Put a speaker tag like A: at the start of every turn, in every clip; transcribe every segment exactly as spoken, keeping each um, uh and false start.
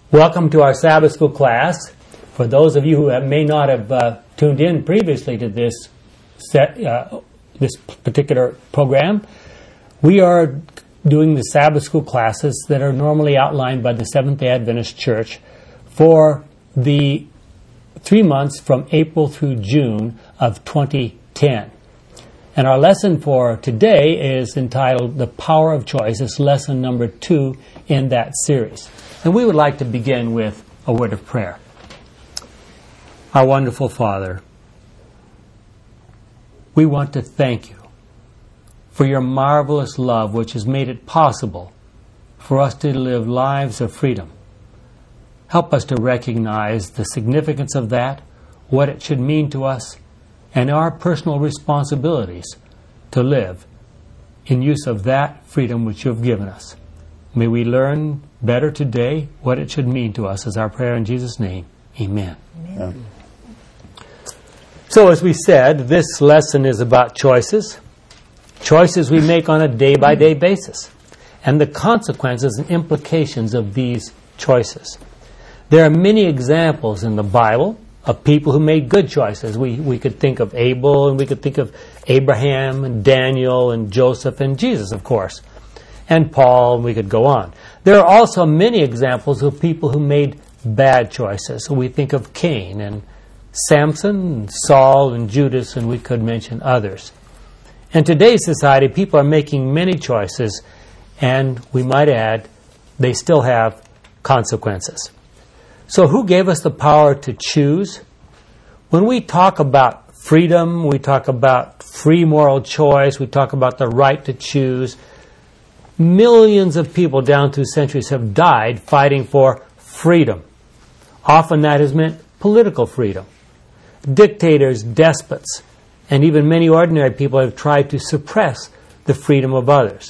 A: Welcome to our Sabbath School class. For those of you who have, may not have uh, tuned in previously to this set, uh, this particular program, we are doing the Sabbath School classes that are normally outlined by the Seventh-day Adventist Church for the three months from April through June of twenty ten. And our lesson for today is entitled The Power of Choice. It's lesson number two in that series. And we would like to begin with a word of prayer. Our wonderful Father, we want to thank you for your marvelous love which has made it possible for us to live lives of freedom. Help us to recognize the significance of that, what it should mean to us, and our personal responsibilities to live in use of that freedom which you have given us. May we learn better today what it should mean to us, is our prayer in Jesus' name. Amen. Amen. So as we said, this lesson is about choices. Choices we make on a day-by-day basis, and the consequences and implications of these choices. There are many examples in the Bible of people who made good choices. We, we could think of Abel, and we could think of Abraham, and Daniel, and Joseph, and Jesus, of course, and Paul, and we could go on. There are also many examples of people who made bad choices. So we think of Cain, and Samson, and Saul, and Judas, and we could mention others. In today's society, people are making many choices, and we might add, they still have consequences. So who gave us the power to choose? When we talk about freedom, we talk about free moral choice, we talk about the right to choose, millions of people down through centuries have died fighting for freedom. Often that has meant political freedom. Dictators, despots, and even many ordinary people have tried to suppress the freedom of others.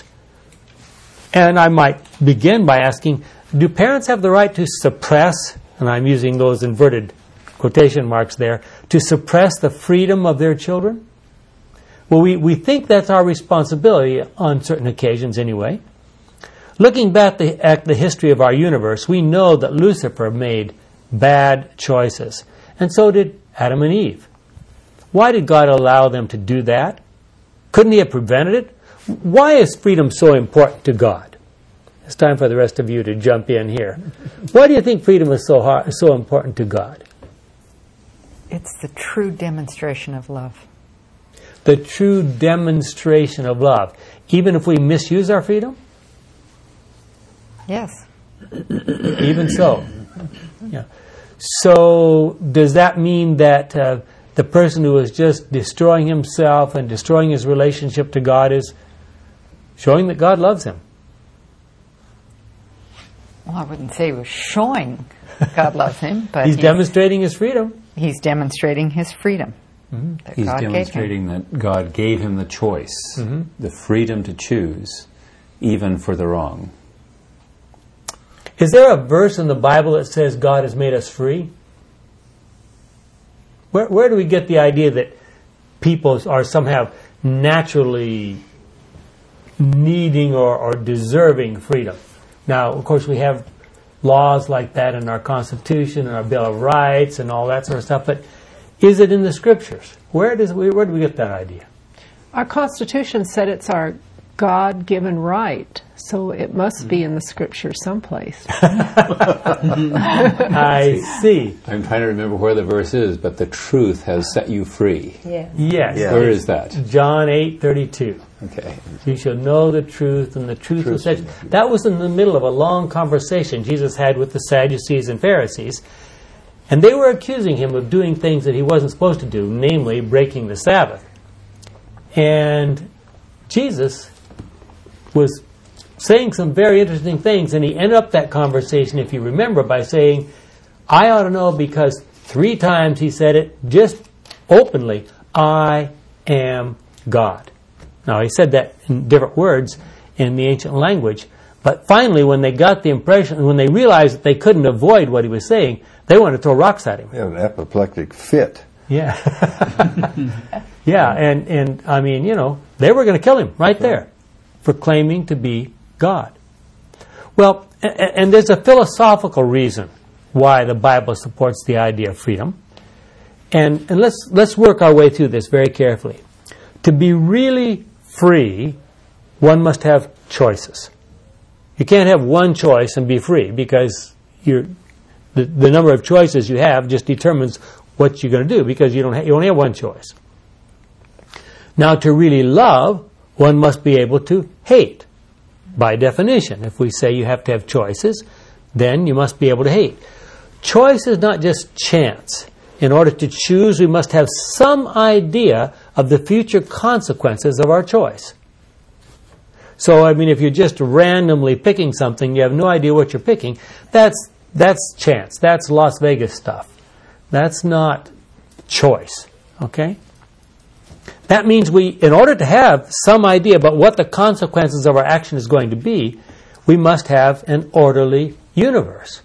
A: And I might begin by asking, do parents have the right to suppress, and I'm using those inverted quotation marks there, to suppress the freedom of their children? Well, we, we think that's our responsibility on certain occasions anyway. Looking back the, at the history of our universe, we know that Lucifer made bad choices, and so did Adam and Eve. Why did God allow them to do that? Couldn't he have prevented it? Why is freedom so important to God? It's time for the rest of you to jump in here. Why do you think freedom is so hard, so important to God?
B: It's the true demonstration of love.
A: The true demonstration of love. Even if we misuse our freedom?
B: Yes.
A: Even so. Yeah. So does that mean that uh, the person who is just destroying himself and destroying his relationship to God is showing that God loves him?
B: Well, I wouldn't say he was showing God loves him, but
A: he's,
B: he's
A: demonstrating his freedom.
B: He's demonstrating his freedom.
A: Mm-hmm.
B: That
C: He's
B: God
C: demonstrating that God gave him the choice,
A: mm-hmm.
C: the freedom to choose, even for the wrong.
A: Is there a verse in the Bible that says God has made us free? Where, where do we get the idea that people are somehow naturally needing or, or deserving freedom? Now, of course, we have laws like that in our Constitution and our Bill of Rights and all that sort of stuff, but is it in the Scriptures? Where does we, where do we get that idea?
D: Our Constitution said it's our God-given right, so it must be in the Scripture someplace.
A: I see.
C: I'm trying to remember where the verse is, but the truth has set you free.
B: Yeah.
A: Yes.
C: Yeah. Where is that?
A: John eight thirty-two.
C: Okay.
A: You shall know the truth, and the truth,
C: Truth
A: will set you. That was in the middle of a long conversation Jesus had with the Sadducees and Pharisees, and they were accusing him of doing things that he wasn't supposed to do, namely breaking the Sabbath. And Jesus was saying some very interesting things, and he ended up that conversation, if you remember, by saying, I ought to know because three times he said it just openly, I am God. Now, he said that in different words in the ancient language, but finally, when they got the impression, when they realized that they couldn't avoid what he was saying, they wanted to throw rocks at him.
E: He had an apoplectic fit.
A: Yeah. Yeah, and, and I mean, you know, they were going to kill him right there for claiming to be God. Well, and, and there's a philosophical reason why the Bible supports the idea of freedom. And, and let's, let's work our way through this very carefully. To be really free, one must have choices. You can't have one choice and be free, because you're, the, the number of choices you have just determines what you're going to do, because you don't ha- you only have one choice. Now, to really love, one must be able to hate. By definition, if we say you have to have choices, then you must be able to hate. Choice is not just chance. In order to choose, we must have some idea of the future consequences of our choice. So, I mean, if you're just randomly picking something, you have no idea what you're picking, that's that's chance. That's Las Vegas stuff. That's not choice. Okay? That means we, in order to have some idea about what the consequences of our action is going to be, we must have an orderly universe.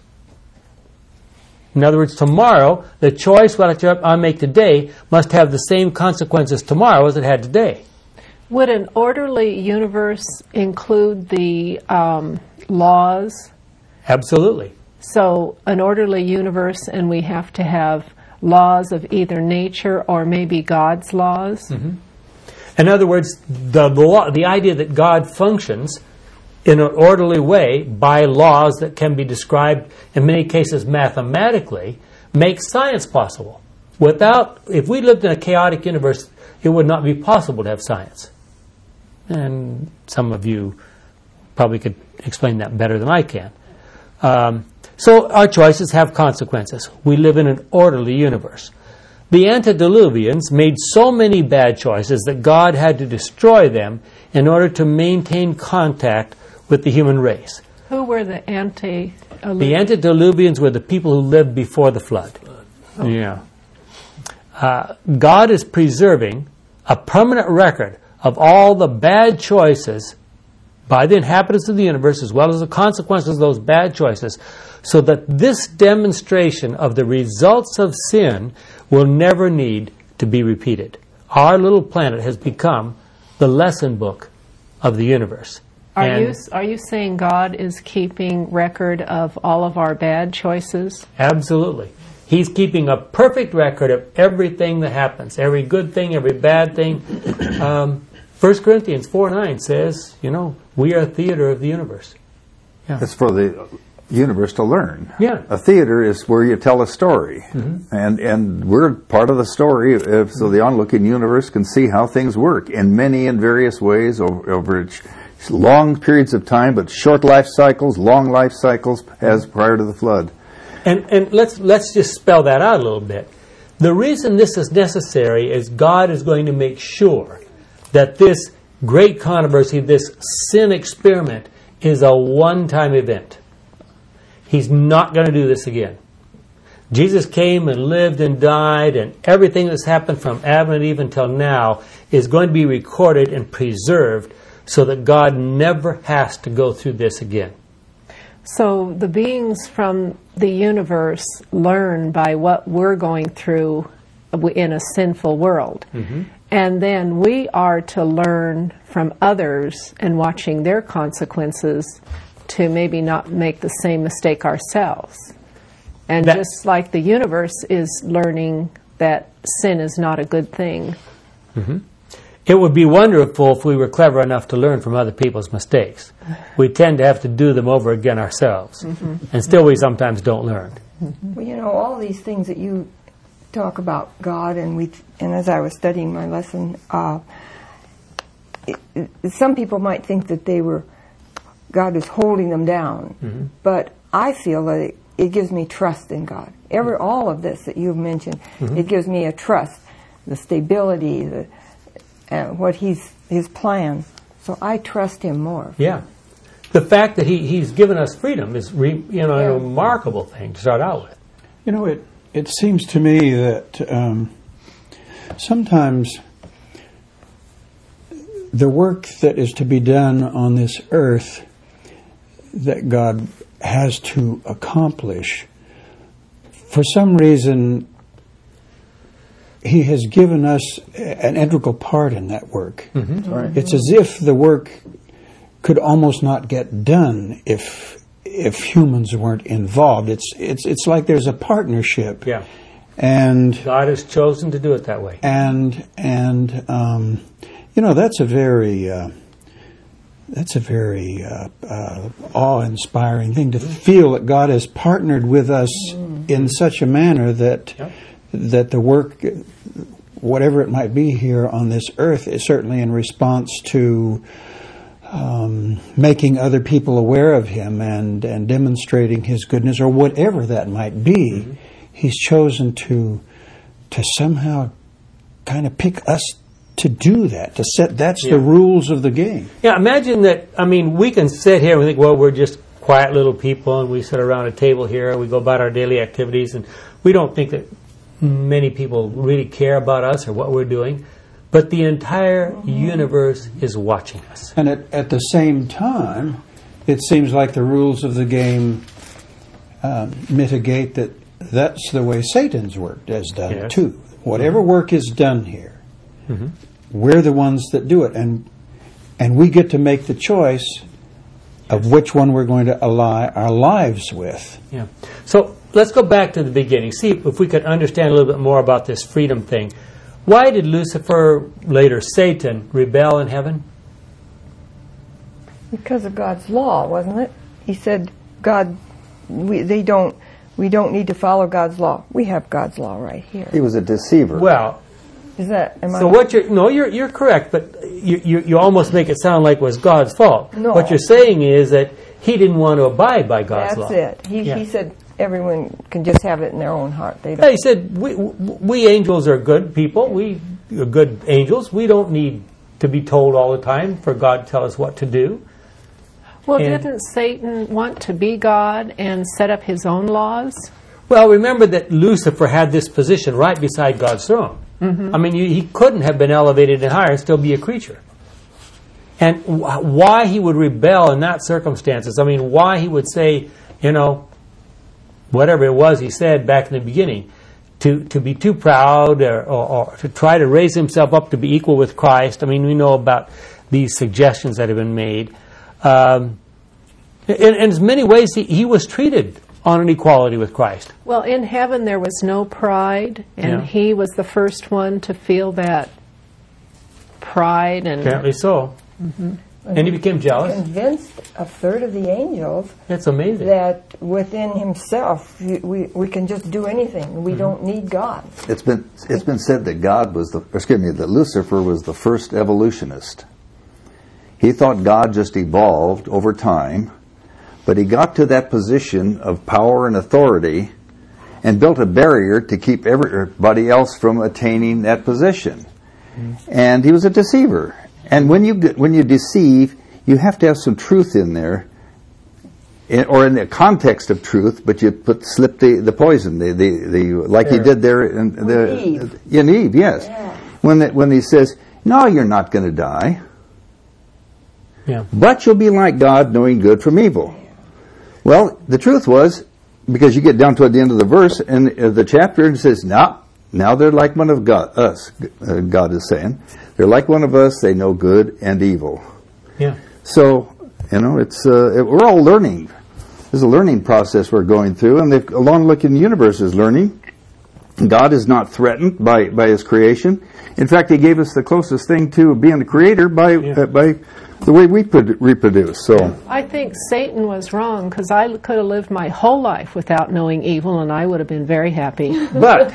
A: In other words, tomorrow, the choice what I make today must have the same consequences tomorrow as it had today.
D: Would an orderly universe include the um, laws?
A: Absolutely.
D: So an orderly universe, and we have to have laws of either nature or maybe God's laws?
A: Mm-hmm. In other words, the, the, law, the idea that God functions in an orderly way by laws that can be described, in many cases mathematically, makes science possible. Without, if we lived in a chaotic universe, it would not be possible to have science. And some of you probably could explain that better than I can. Um, so our choices have consequences. We live in an orderly universe. The antediluvians made so many bad choices that God had to destroy them in order to maintain contact with the human race.
D: Who were the antediluvians?
A: The antediluvians were the people who lived before the flood. Oh. Yeah. Uh, God is preserving a permanent record of all the bad choices by the inhabitants of the universe, as well as the consequences of those bad choices, so that this demonstration of the results of sin will never need to be repeated. Our little planet has become the lesson book of the universe.
D: Are
A: and
D: you are you saying God is keeping record of all of our bad choices?
A: Absolutely. He's keeping a perfect record of everything that happens, every good thing, every bad thing. Um, First Corinthians four nine says, you know, we are a theater of the universe. Yeah.
E: It's for the universe to learn.
A: Yeah.
E: A theater is where you tell a story. Mm-hmm. And and we're part of the story, if, so the onlooking universe can see how things work in many and various ways over, over long periods of time, but short life cycles, long life cycles, as prior to the flood.
A: And and let's let's just spell that out a little bit. The reason this is necessary is God is going to make sure that this great controversy, this sin experiment, is a one-time event. He's not going to do this again. Jesus came and lived and died, and everything that's happened from Adam and Eve until now is going to be recorded and preserved so that God never has to go through this again.
D: So the beings from the universe learn by what we're going through in a sinful world. Mm-hmm. And then we are to learn from others and watching their consequences to maybe not make the same mistake ourselves. And that, just like the universe is learning that sin is not a good thing.
A: Mm-hmm. It would be wonderful if we were clever enough to learn from other people's mistakes. We tend to have to do them over again ourselves. Mm-hmm. And still we sometimes don't learn.
F: Mm-hmm. Well, you know, all these things that you talk about God, and we, and as I was studying my lesson, uh, it, it, some people might think that they were, God is holding them down, mm-hmm. but I feel that it, it gives me trust in God. Every all of this that you've mentioned, mm-hmm. it gives me a trust, the stability, the uh, what He's His plan. So I trust Him more.
A: Yeah, the fact that He He's given us freedom is re, you know yeah. a remarkable thing to start out with.
G: You know it. It seems to me that um, sometimes the work that is to be done on this earth that God has to accomplish, for some reason, He has given us an integral part in that work. Mm-hmm. Right. It's as if the work could almost not get done if if humans weren't involved. It's it's it's like there's a partnership.
A: Yeah.
G: And
A: God has chosen to do it that way.
G: And and um, you know, that's a very uh, that's a very uh, uh, awe-inspiring thing to feel that God has partnered with us mm. in such a manner that
A: yep.
G: that the work, whatever it might be here on this earth, is certainly in response to um, making other people aware of Him and and demonstrating His goodness, or whatever that might be. Mm-hmm. He's chosen to to somehow kind of pick us to do that, to set, that's
A: yeah.
G: the rules of the game.
A: Yeah, imagine that, I mean, we can sit here and think, well, we're just quiet little people and we sit around a table here, we go about our daily activities, and we don't think that many people really care about us or what we're doing. But the entire universe is watching us.
G: And at, at the same time, it seems like the rules of the game uh, mitigate that that's the way Satan's work has done
A: yes.
G: too. Whatever
A: mm-hmm.
G: work is done here,
A: mm-hmm.
G: we're the ones that do it, and and we get to make the choice of which one we're going to ally our lives with.
A: Yeah. So let's go back to the beginning. See if we could understand a little bit more about this freedom thing. Why did Lucifer, later Satan, rebel in heaven?
F: Because of God's law, wasn't it? He said, "God, we they don't." We don't need to follow God's law. We have God's law right here.
E: He was a deceiver.
A: Well,
F: is that? Am
A: so
F: I
A: what you're no, you're you're correct, but you, you you almost make it sound like it was God's fault.
F: No.
A: What you're saying is that He didn't want to abide by God's
F: That's
A: law.
F: That's it. He
A: yeah.
F: he said everyone can just have it in their own heart. They don't.
A: Yeah, he said we we angels are good people. We are good angels. We don't need to be told all the time for God to tell us what to do.
D: Well,
A: And-
D: didn't Satan want to be God and set up his own laws?
A: Well, remember that Lucifer had this position right beside God's throne. Mm-hmm. I mean, you, he couldn't have been elevated and higher and still be a creature. And wh- why he would rebel in that circumstances, I mean, why he would say, you know, whatever it was he said back in the beginning, to, to be too proud or, or, or to try to raise himself up to be equal with Christ. I mean, we know about these suggestions that have been made. Um, in, in as many ways, he, he was treated on an equality with Christ.
D: Well, in heaven there was no pride, and
A: Yeah.
D: he was the first one to feel that pride. And
A: Apparently so. Mm-hmm. And he became jealous.
F: Convinced a third of the angels
A: That's amazing.
F: that within himself we, we, we can just do anything. We
A: Mm-hmm.
F: don't need God.
E: It's been it's been said that God was the or excuse me that Lucifer was the first evolutionist. He thought God just evolved over time, but he got to that position of power and authority and built a barrier to keep everybody else from attaining that position. Mm-hmm. And he was a deceiver. And when you when you deceive, you have to have some truth in there, in, or in the context of truth. But you put slip the, the poison, the the, the like he did there in the
F: Eve.
E: in Eve, yes.
F: Yeah.
E: When the, when he says, "No, you're not going to die,
A: Yeah.
E: but you'll be like God, knowing good from evil." Well, the truth was, because you get down toward the end of the verse and uh, the chapter, and it says, "Now, now they're like one of God, us." Uh, God is saying, they're like one of us. They know good and evil.
A: Yeah.
E: So, you know, it's uh, it, we're all learning. There's a learning process we're going through, and the long-looking universe is learning. God is not threatened by, by His creation. In fact, He gave us the closest thing to being the Creator by
A: Yeah.
E: uh, by the way we produ- reproduce. So,
D: I think Satan was wrong, because I could have lived my whole life without knowing evil, and I would have been very happy.
E: but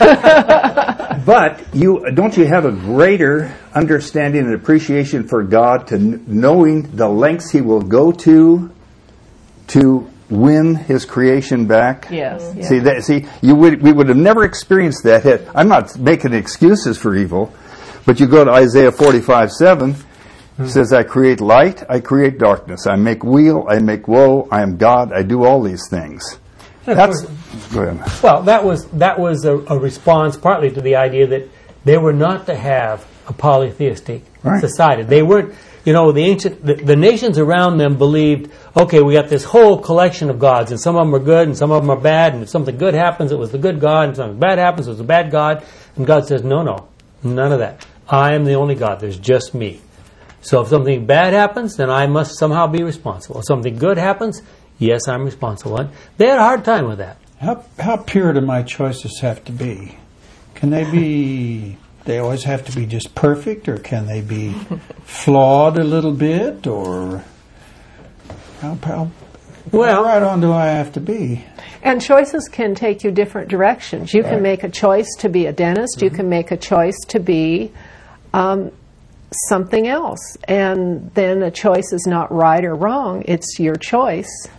E: but you don't you have a greater understanding and appreciation for God to n- knowing the lengths He will go to to win His creation back?
D: Yes. yes.
E: See that? See, you would we would have never experienced that. Had, I'm not making excuses for evil, but you go to Isaiah forty-five seven. It says, "I create light, I create darkness. I make weal, I make woe. I am God. I do all these things." That's go ahead.
A: Well, that was that was a, a response partly to the idea that they were not to have a polytheistic
E: Right.
A: society. They weren't, you know, the ancient the, the nations around them believed, okay, we got this whole collection of gods, and some of them are good, and some of them are bad. And if something good happens, it was the good God, and something bad happens, it was the bad God. And God says, no, no, none of that. I am the only God. There's just me. So if something bad happens, then I must somehow be responsible. If something good happens, Yes, I'm responsible. They had a hard time with that.
G: How how pure do my choices have to be? Can they be? They always have to be just perfect, or can they be flawed a little bit, or how, how,
A: Well-
G: how right on do I have to be?
D: And choices can take you different directions. You can make a choice to be a dentist. You can make a choice to be um, something else. And then a choice is not right or wrong. It's your choice.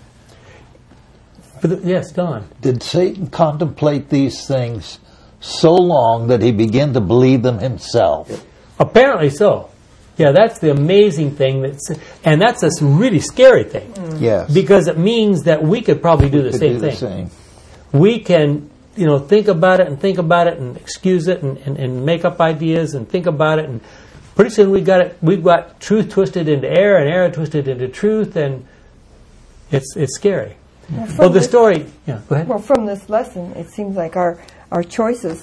A: But the, yes, Don.
H: Did Satan contemplate these things so long that he began to believe them himself?
A: Apparently so. Yeah, that's the amazing thing. That's, and that's a really scary thing.
H: Yes.
A: Because it means that we could probably do the
H: Could
A: same
H: do
A: thing.
H: the same.
A: We can, you know, think about it and think about it and excuse it and, and, and make up ideas and think about it, and pretty soon we got it. We've got truth twisted into error and error twisted into truth, and it's it's scary.
F: Well,
A: Well,
F: from
A: the
F: this-
A: story. Yeah, go ahead.
F: Well, from this lesson, it seems like our our choices.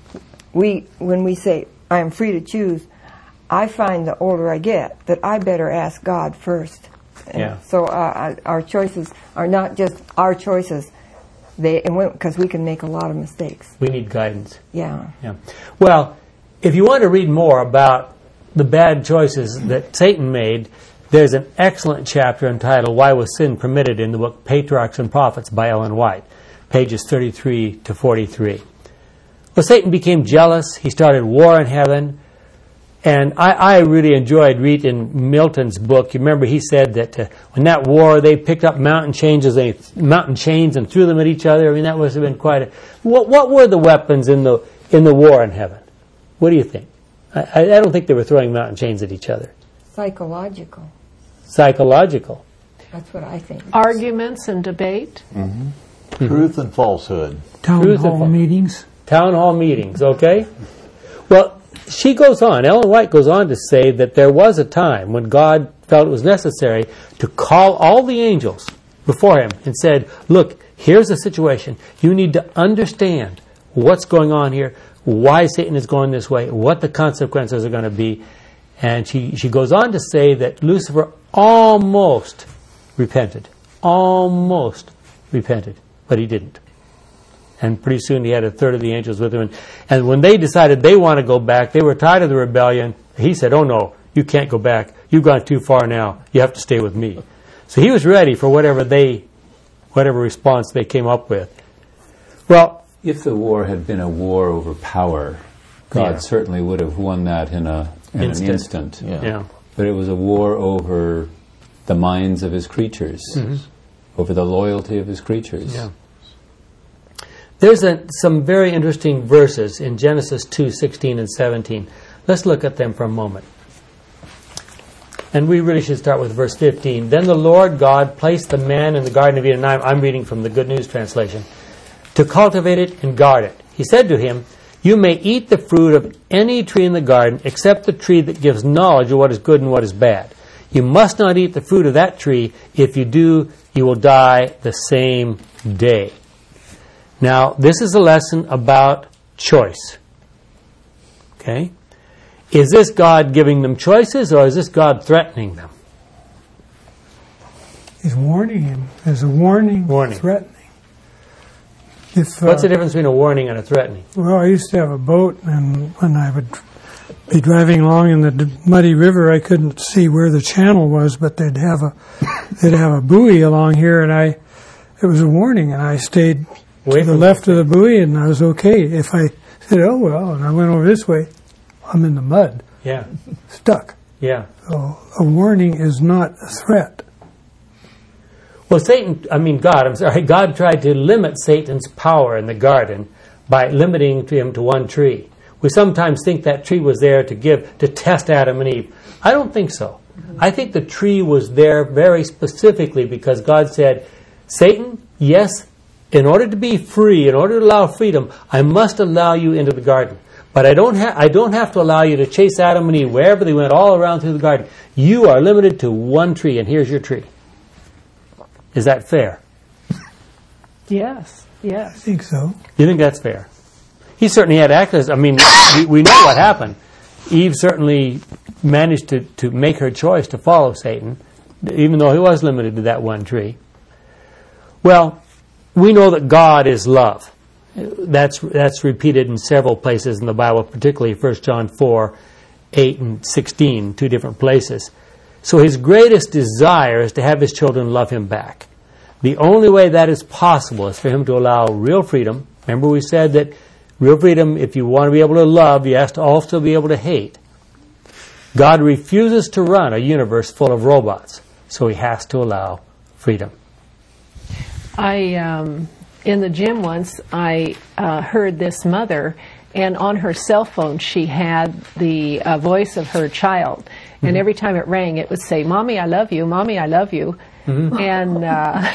F: We when we say I am free to choose, I find the older I get that I better ask God first. And
A: Yeah.
F: So uh, our choices are not just our choices. They because we can make a lot of mistakes.
A: We need guidance.
F: Yeah.
A: Yeah. Well, if you want to read more about the bad choices that Satan made, there's an excellent chapter entitled Why Was Sin Permitted in the book Patriarchs and Prophets by Ellen White, pages thirty-three to forty-three. Well, Satan became jealous. He started war in heaven. And I, I really enjoyed reading Milton's book. You remember he said that uh, when that war, they picked up mountain chains, they, mountain chains and threw them at each other. I mean, that must have been quite a... What, what were the weapons in the in the war in heaven? What do you think? I, I don't think they were throwing mountain chains at each other.
F: Psychological.
A: Psychological.
F: That's what I think.
D: Arguments and debate.
H: Truth and falsehood.
I: Town
A: Truth and
I: hall
A: fun.
I: meetings.
A: Town hall meetings, okay? Well, she goes on, Ellen White goes on to say that there was a time when God felt it was necessary to call all the angels before him and said, look, here's the situation. You need to understand what's going on here, why Satan is going this way, what the consequences are going to be. And she, she goes on to say that Lucifer almost repented. Almost repented, but he didn't. And pretty soon he had a third of the angels with him. And, and when they decided they want to go back, they were tired of the rebellion. He said, oh no, you can't go back. You've gone too far now. You have to stay with me. So he was ready for whatever they, whatever response they came up with. Well,
C: If the war had been a war over power, God
A: Yeah.
C: certainly would have won that in, a, in
A: Instant.
C: an instant.
H: Yeah.
A: yeah.
C: But it was a war over the minds of his creatures, over the loyalty of his creatures.
A: Yeah. There's a, some very interesting verses in Genesis two, sixteen and seventeen. Let's look at them for a moment. And we really should start with verse fifteen. Then the Lord God placed the man in the Garden of Eden. I'm, I'm reading from the Good News Translation. To cultivate it and guard it. He said to him, you may eat the fruit of any tree in the garden except the tree that gives knowledge of what is good and what is bad. You must not eat the fruit of that tree. If you do, you will die the same day. Now, this is a lesson about choice. Okay? Is this God giving them choices, or is this God threatening them?
I: He's warning him. There's a warning,
A: Warning.
I: threatening. If, uh,
A: What's the difference between a warning and a threatening?
I: Well, I used to have a boat, and when I would be driving along in the d- muddy river, I couldn't see where the channel was, but they'd have a they'd have a buoy along here, and I it was a warning, and I stayed
A: Away
I: to the
A: from
I: left of the buoy, and I was okay. If I said, "Oh well," and I went over this way, I'm in the mud,
A: Yeah.
I: stuck.
A: Yeah.
I: So a warning is not a threat.
A: Well, Satan, I mean God, I'm sorry, God tried to limit Satan's power in the garden by limiting him to one tree. We sometimes think that tree was there to give, to test Adam and Eve. I don't think so. I think the tree was there very specifically because God said, Satan, yes, in order to be free, in order to allow freedom, I must allow you into the garden. But I don't, ha- I don't have to allow you to chase Adam and Eve wherever they went all around through the garden. You are limited to one tree, and here's your tree. Is that fair?
D: Yes,
I: I
D: yes.
I: think so.
A: You think that's fair? He certainly had access. I mean, we, we know what happened. Eve certainly managed to, to make her choice to follow Satan, even though he was limited to that one tree. Well, we know that God is love. That's that's repeated in several places in the Bible, particularly First John four, eight, and sixteen, two different places. So his greatest desire is to have his children love him back. The only way that is possible is for him to allow real freedom. Remember we said that real freedom, if you want to be able to love, you have to also be able to hate. God refuses to run a universe full of robots, so he has to allow freedom.
D: I, um, in the gym once, I uh, heard this mother, and on her cell phone she had the uh, voice of her child. And mm-hmm. every time it rang, it would say, "Mommy, I love you. Mommy, I love you." Mm-hmm. And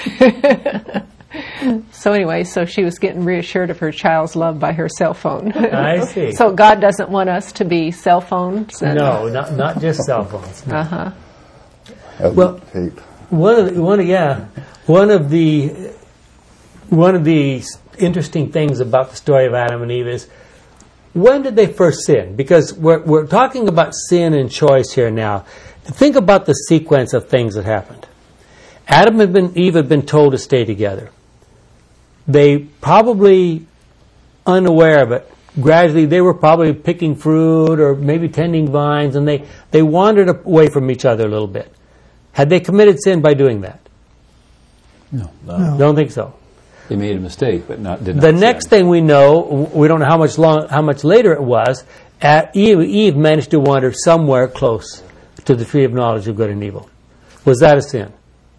D: uh, so anyway, so she was getting reassured of her child's love by her cell phone.
A: I see.
D: So God doesn't want us to be cell phones? And
A: no, not not just cell phones. No.
D: Uh-huh.
A: Well, one of the, one of, yeah, one of the one of the interesting things about the story of Adam and Eve is, when did they first sin? Because we're we're talking about sin and choice here now. Think about the sequence of things that happened. Adam and been, Eve had been told to stay together. They probably, unaware of it, gradually they were probably picking fruit or maybe tending vines, and they, they wandered away from each other a little bit. Had they committed sin by doing that?
C: No.
A: no. Don't think so.
C: They made a mistake, but not did not
A: The
C: sin.
A: next thing we know, we don't know how much long, how much later it was, at Eve, Eve managed to wander somewhere close to the tree of knowledge of good and evil. Was that a sin?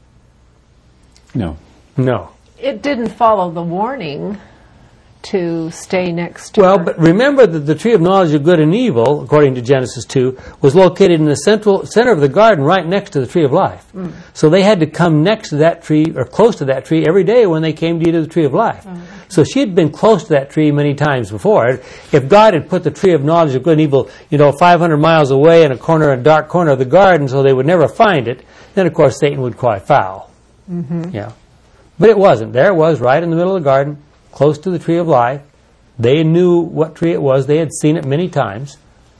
C: No.
A: No.
D: It didn't follow the warning to stay next to
A: Well,
D: her.
A: but remember that the tree of knowledge of good and evil, according to Genesis two, was located in the central center of the garden right next to the tree of life. Mm. So they had to come next to that tree, or close to that tree, every day when they came to eat of the tree of life. Mm. So she had been close to that tree many times before. If God had put the tree of knowledge of good and evil, you know, five hundred miles away in a corner, a dark corner of the garden, so they would never find it, then of course Satan would cry foul. Mm-hmm. Yeah. But it wasn't. There it was, right in the middle of the garden, close to the tree of life. They knew what tree it was. They had seen it many times.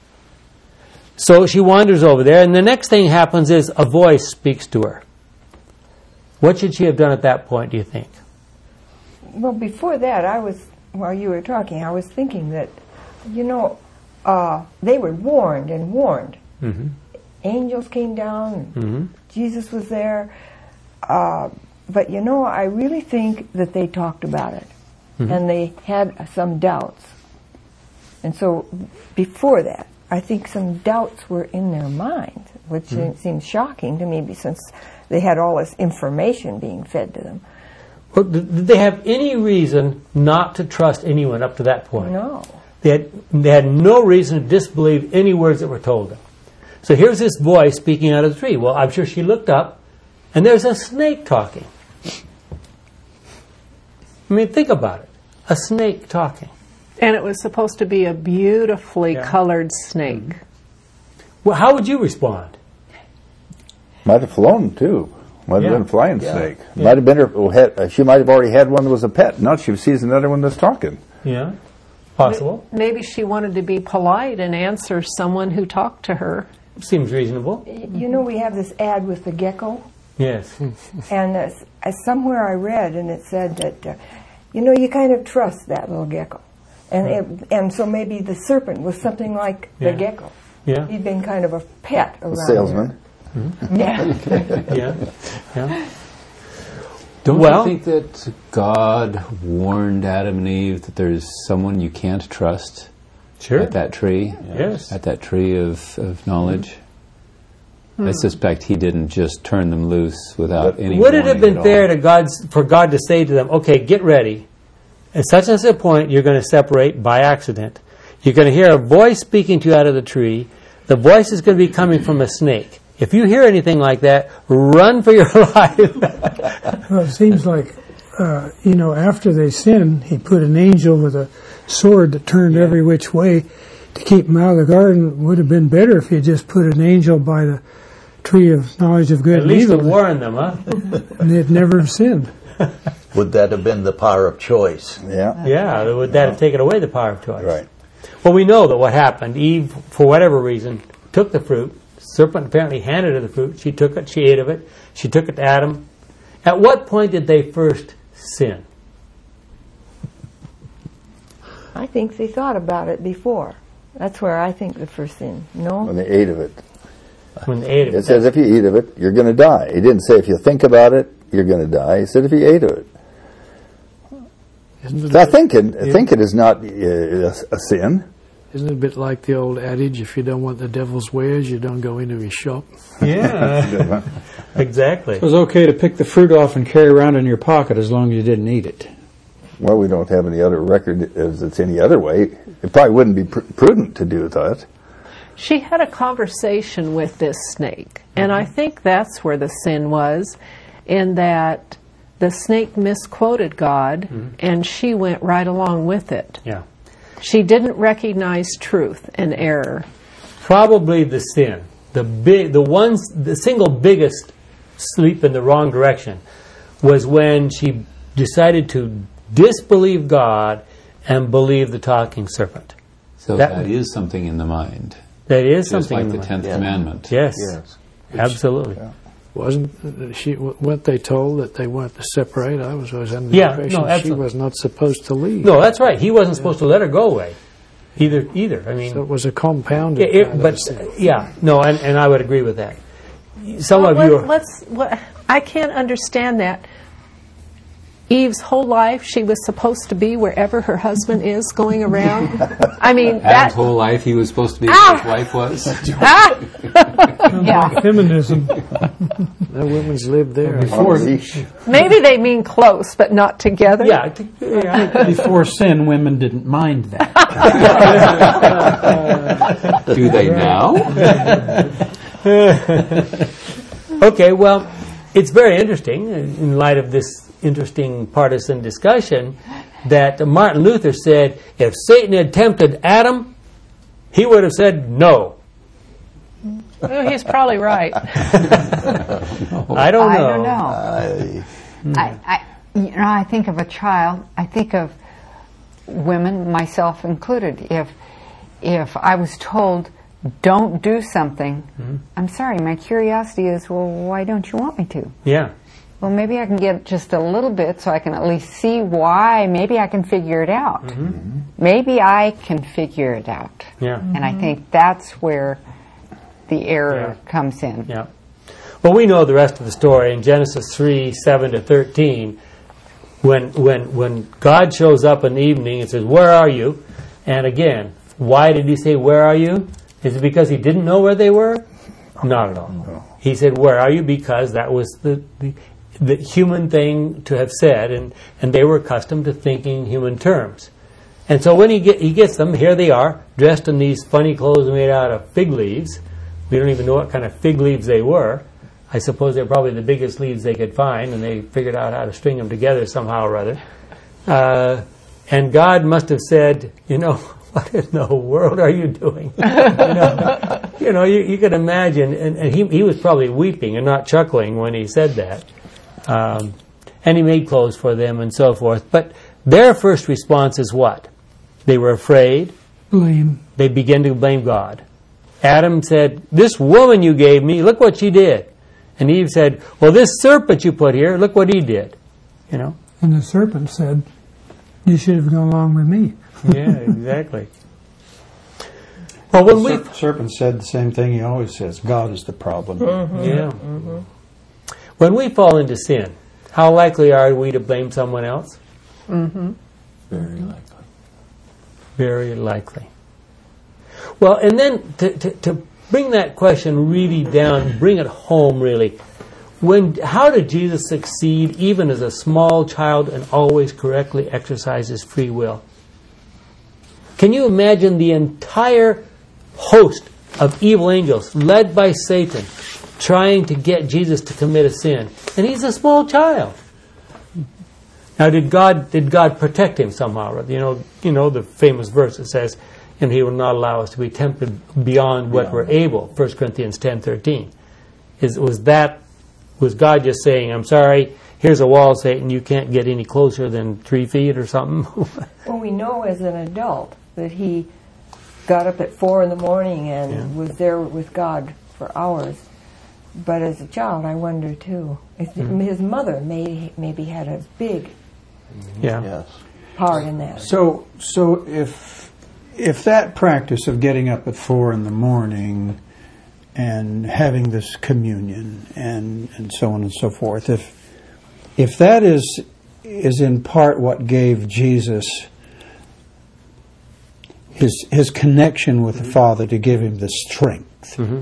A: So she wanders over there, and the next thing happens is a voice speaks to her. What should she have done at that point, do you think?
F: Well, before that, I was, while you were talking, I was thinking that, you know, uh, they were warned and warned. Mm-hmm. Angels came down, and mm-hmm. Jesus was there. Uh, but, you know, I really think that they talked about it. Mm-hmm. And they had some doubts. And so before that, I think some doubts were in their minds, which mm-hmm. seems shocking to me since they had all this information being fed to them.
A: Well, did they have any reason not to trust anyone up to that point?
F: No.
A: They had, they had no reason to disbelieve any words that were told them. So here's this voice speaking out of the tree. Well, I'm sure she looked up, and there's a snake talking. I mean, think about it. A snake talking.
D: And it was supposed to be a beautifully yeah. colored snake. Mm-hmm.
A: Well, how would you respond?
E: Might have flown, too. Might have
A: yeah.
E: been a flying
A: yeah.
E: snake.
A: Yeah.
E: Might have been her, had, she might have already had one that was a pet. Now she sees another one that's talking.
A: Yeah, possible.
D: Maybe she wanted to be polite and answer someone who talked to her.
A: Seems reasonable.
F: You know, we have this ad with the gecko.
A: Yes.
F: And uh, somewhere I read, and it said that, uh, you know, you kind of trust that little gecko. And it, and so maybe the serpent was something like
A: yeah.
F: the gecko.
A: Yeah.
F: He'd been kind of a pet around
E: a salesman.
F: Mm-hmm. Yeah.
A: yeah. Yeah.
C: Don't
A: well,
C: you think that God warned Adam and Eve that there's someone you can't trust
A: sure.
C: at that tree?
A: Yes.
C: At that tree of, of knowledge? Mm-hmm. I suspect he didn't just turn them loose without
A: but
C: any
A: would it have been
C: at
A: fair
C: all.
A: to God's, for God to say to them, okay, get ready. At such and such a point, you're going to separate by accident. You're going to hear a voice speaking to you out of the tree. The voice is going to be coming from a snake. If you hear anything like that, run for your life.
I: Well, it seems like, uh, you know, after they sinned, he put an angel with a sword that turned yeah. every which way to keep them out of the garden. It would have been better if he just put an angel by the tree of knowledge of good
A: At
I: and
A: least
I: evil.
A: to warn them, huh?
I: And they'd never have sinned.
H: Would that have been the power of choice?
E: Yeah.
A: Yeah, would that have taken away the power of choice?
E: Right.
A: Well, we know that what happened. Eve, for whatever reason, took the fruit. Serpent apparently handed her the fruit. She took it. She ate of it. She took it to Adam. At what point did they first sin?
F: I think they thought about it before. That's where I think the first sin. No?
E: When they ate of it.
A: When they ate of it.
E: It says if you eat of it, you're going to die. It didn't say if you think about it, you're going to die. It said if you ate of it.
J: Isn't
E: So I
J: it,
E: think it,
J: yeah.
E: think it is not uh, a, a sin.
J: isn't it a bit like the old adage, if you don't want the devil's wares, you don't go into his shop?
A: Yeah. Exactly.
G: It was okay to pick the fruit off and carry around in your pocket as long as you didn't eat it.
E: Well, we don't have any other record as it's any other way. It probably wouldn't be pr- prudent to do that.
D: She had a conversation with this snake, and I think that's where the sin was, in that the snake misquoted God, and she went right along with it.
A: Yeah.
D: She didn't recognize truth and error.
A: Probably the sin, the big, the ones, the single biggest sleep in the wrong direction was when she decided to disbelieve God and believe the talking serpent.
C: So
A: That-
C: that is something in the mind.
A: That is
C: Just
A: something
C: like
A: in
C: the
A: mind.
C: tenth commandment.
A: Yes,
E: Yes.
A: absolutely.
J: Wasn't uh, she? Weren't they told that they weren't to separate? I was always under the
A: Yeah,
J: impression
A: no,
J: she
A: absolutely.
J: was not supposed to leave.
A: No, that's right. He wasn't supposed to let her go away, either. Either. I mean,
J: So it was a compounded.
A: Yeah, it-
J: kind of
A: but
J: a sin.
A: yeah, no, and, and I would agree with that. Some
D: Well,
A: of you
D: let-
A: are,
D: let's. What, I can't understand that. Eve's whole life, she was supposed to be wherever her husband is, going around. I mean,
C: Adam's
D: that.
C: whole life he was supposed to be
D: Ah!
C: where his wife was.
D: Ah! Yeah.
I: Feminism.
J: No women's lived there.
G: Before,
D: Maybe they mean close, but not together.
A: yeah, I think- yeah.
G: before sin, women didn't mind that.
C: Do they now?
A: Okay, well, it's very interesting in light of this interesting partisan discussion that Martin Luther said if Satan had tempted Adam, he would have said no.
D: Well, he's probably right.
A: I don't
B: I
A: know.
B: don't know. I, I, you know, I think of a child. I think of women, myself included. If if I was told, "Don't do something," I'm sorry. My curiosity is, well, why don't you want me to?
A: Yeah.
B: Well, maybe I can get just a little bit so I can at least see why. Maybe I can figure it out. Maybe I can figure it out.
A: Yeah.
B: And I think that's where the error
A: Yeah.
B: comes in.
A: Yeah. Well, we know the rest of the story in Genesis three, seven to thirteen. When when when God shows up in the evening and says, "Where are you?" And again, why did he say, "Where are you?" Is it because he didn't know where they were? Not at all.
E: No.
A: He said, "Where are you?" Because that was the, the the human thing to have said, and, and they were accustomed to thinking human terms. And so when he get he gets them, here they are, dressed in these funny clothes made out of fig leaves. We don't even know what kind of fig leaves they were. I suppose they're probably the biggest leaves they could find, and they figured out how to string them together somehow or other. Uh, and God must have said, you know, what in the world are you doing? you know, you, know you, you can imagine, and, and he, he was probably weeping and not chuckling when he said that. Um, and he made clothes for them and so forth. But their first response is what? They were afraid.
I: Blame.
A: They began to blame God. Adam said, "This woman you gave me, look what she did." And Eve said, "Well, this serpent you put here, look what he did." You know?
I: And the serpent said, "You should have gone along with me."
A: Yeah, exactly. Well, when we...
G: The serpent said the same thing he always says, God is the problem.
A: Yeah. When we fall into sin, how likely are we to blame someone else?
D: Mm-hmm.
C: Very likely.
A: Very likely. Well, and then to, to, to bring that question really down, bring it home really, when how did Jesus succeed even as a small child and always correctly exercise his free will? Can you imagine the entire host of evil angels led by Satan trying to get Jesus to commit a sin? And he's a small child. Now, did God did God protect him somehow? You know, you know the famous verse that says, "And He will not allow us to be tempted beyond what we're able." First Corinthians ten thirteen. Is was that was God just saying, "I'm sorry, here's a wall, Satan. You can't get any closer than three feet or something"?
F: Well, we know as an adult that he got up at four in the morning and
A: Yeah.
F: was there with God for hours. But as a child, I wonder too. If
A: Mm-hmm.
F: his mother may, maybe had a big
A: Yeah.
H: Yes.
F: part in that.
G: So, so if if that practice of getting up at four in the morning and having this communion and, and so on and so forth, if if that is is in part what gave Jesus his his connection with the Father to give him the strength,
A: Mm-hmm.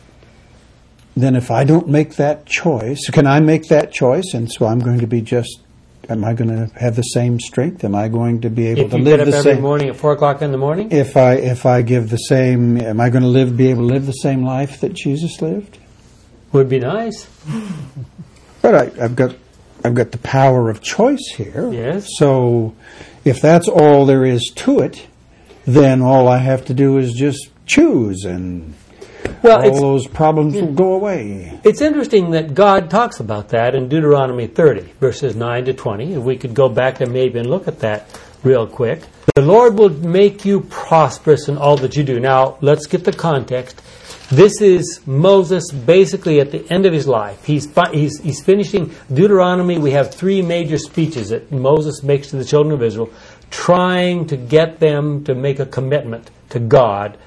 G: then if I don't make that choice, can I make that choice? And so I'm going to be just. Am I going to have the same strength? Am I going to be able
A: If
G: to
A: you
G: live
A: get up
G: the
A: every
G: same?
A: morning at four o'clock in the morning,
G: If I if I give the same, am I going to live be able to live the same life that Jesus lived?
A: would be nice.
G: But I, I've got I've got the power of choice here.
A: Yes.
G: So if that's all there is to it, then all I have to do is just choose, and
A: Well,
G: all
A: it's
G: those problems will go away.
A: it's interesting that God talks about that in Deuteronomy thirty, verses nine to twenty. If we could go back and maybe and look at that real quick. The Lord will make you prosperous in all that you do. Now, let's get the context. This is Moses basically at the end of his life. He's, fi- he's, he's finishing Deuteronomy. We have three major speeches that Moses makes to the children of Israel, trying to get them to make a commitment to God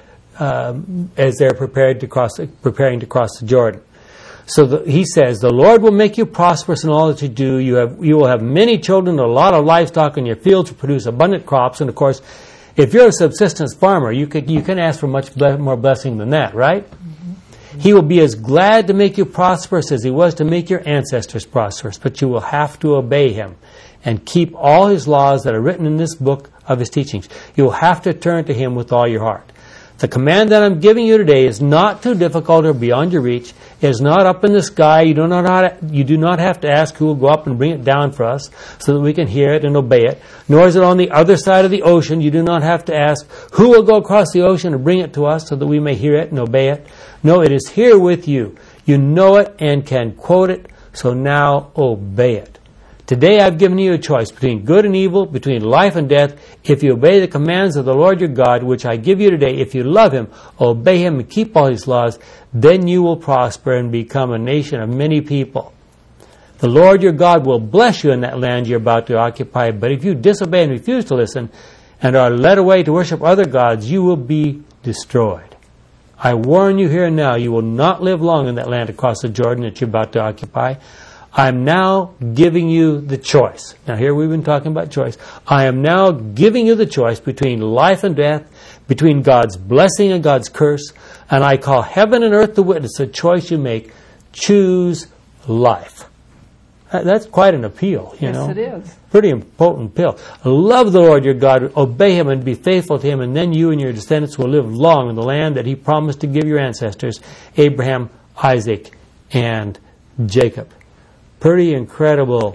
A: um, as they're prepared to cross, preparing to cross the Jordan. So the, he says, the Lord will make you prosperous in all that you do. You have, you will have many children, a lot of livestock in your fields to produce abundant crops. And of course, if you're a subsistence farmer, you could, you can ask for much ble- more blessing than that, right? Mm-hmm. He will be as glad to make you prosperous as he was to make your ancestors prosperous, but you will have to obey him and keep all his laws that are written in this book of his teachings. You will have to turn to him with all your heart. The command that I'm giving you today is not too difficult or beyond your reach. It is not up in the sky. You do not have to, you do not have to ask who will go up and bring it down for us so that we can hear it and obey it. Nor is it on the other side of the ocean. You do not have to ask who will go across the ocean and bring it to us so that we may hear it and obey it. No, it is here with you. You know it and can quote it, so now obey it. Today I've given you a choice between good and evil, between life and death. If you obey the commands of the Lord your God, which I give you today, if you love him, obey him, and keep all his laws, then you will prosper and become a nation of many people. The Lord your God will bless you in that land you're about to occupy, but if you disobey and refuse to listen and are led away to worship other gods, you will be destroyed. I warn you here and now, you will not live long in that land across the Jordan that you're about to occupy. I'm now giving you the choice. Now here we've been talking about choice. I am now giving you the choice between life and death, between God's blessing and God's curse, and I call heaven and earth to witness the choice you make. Choose life. That's quite an appeal, you
D: yes,
A: know.
D: Yes, it is.
A: Pretty important pill. Love the Lord your God, obey him and be faithful to him, and then you and your descendants will live long in the land that he promised to give your ancestors, Abraham, Isaac, and Jacob. Pretty incredible